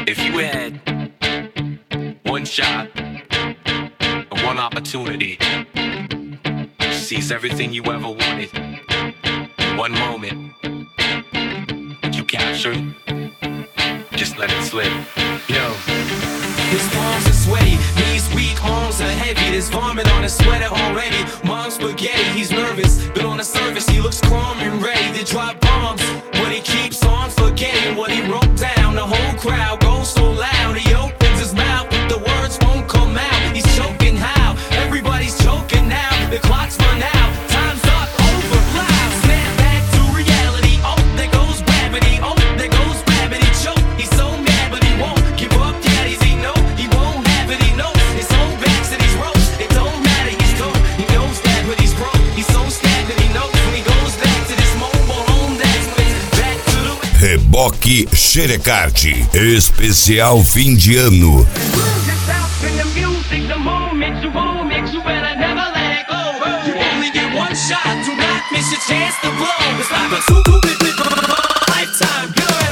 If you had one shot and one opportunity to seize everything you ever wanted in one moment, would you capture it? Just let it slip. Yo. His palms are sweaty, knees weak, arms are heavy. There's vomit on his sweater already. Mom's spaghetti, he's nervous, but on the surface he looks calm and ready to drop bombs. But he keeps on forgetting what he wrote down. The whole crowd goes so loud, he opens his mouth, but the words won't come out. He's choking how? Everybody's choking now. The clock's run out, time's up, over, loud. Snap back to reality. Oh, there goes gravity. Oh, there goes gravity. Choke, he's so mad, but he won't give up. Daddies, he know he won't have it. He knows his own backs and he's ropes. It don't matter, he's dope. He knows that, but he's broke. He's so scared that he knows when he goes back to this mobile home. That's when it's back to the Reboque Xerecard, especial fim de ano. Shot, do not miss your chance to blow. It's like a super lifetime.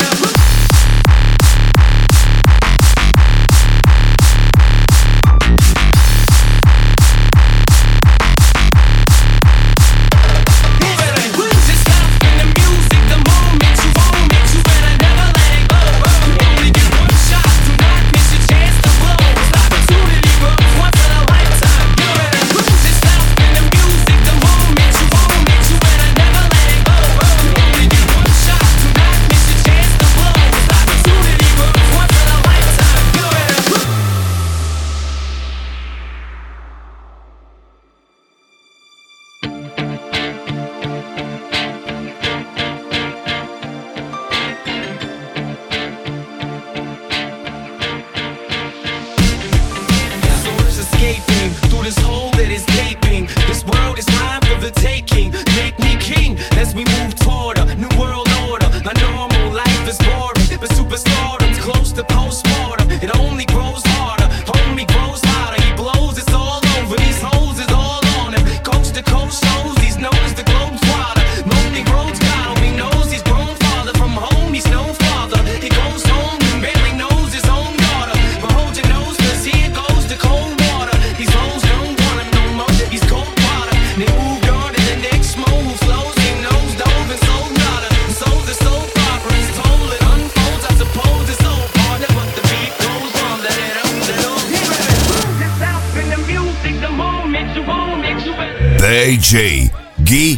Through this hole that is gaping, this world is mine for the taking. Make me king as we move toward a new world order. A normal life is boring, but superstardom's close to postmortem. It only grows harder, homie grows hotter. He blows, it's all over. These hoes is all on him. Coast to coast shows, he's known as the globe's water. Lonely roads got him, he knows he's grown farther from home. He's no father. He goes home and barely knows his own daughter. But hold your nose, 'cause here goes the cold water. These hoes don't want him no more. He's cold water. They moved on to the next move. Flows, he knows dove and sold nada. Souls are so proper. It's told it unfolds. I suppose it's all partner, but the beat goes on. Let it up, let it up. Lose yourself in the music. The moment you won't make you better. DJ Gui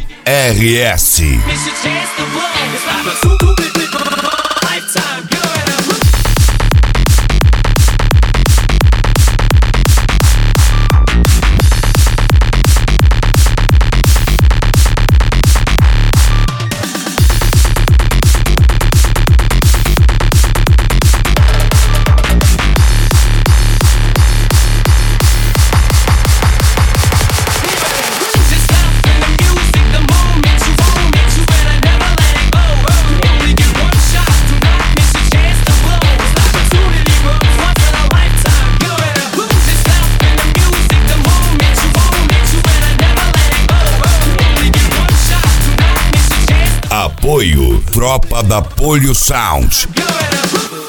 RS. Miss your chance to blow. It's like a super lifetime. Apoio Tropa da Polio Sound.